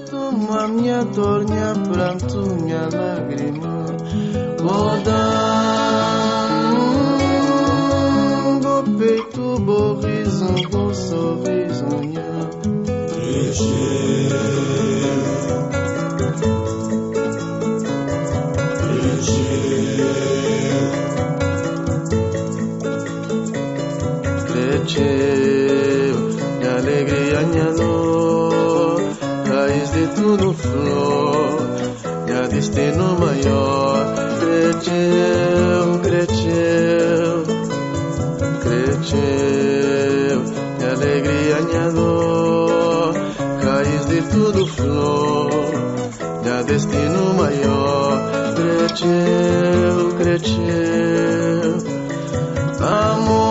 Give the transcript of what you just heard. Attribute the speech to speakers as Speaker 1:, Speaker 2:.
Speaker 1: toma minha dor, minha pranto, minha lágrima. Bo peito, bo riso, bo sorriso, minha. Cresceu, minha alegria, minha dor, raiz de tudo flor, minha destino maior. Cresceu, cresceu, cresceu, minha alegria, minha dor, raiz de tudo flor, minha destino maior. Cresceu, cresceu, amor.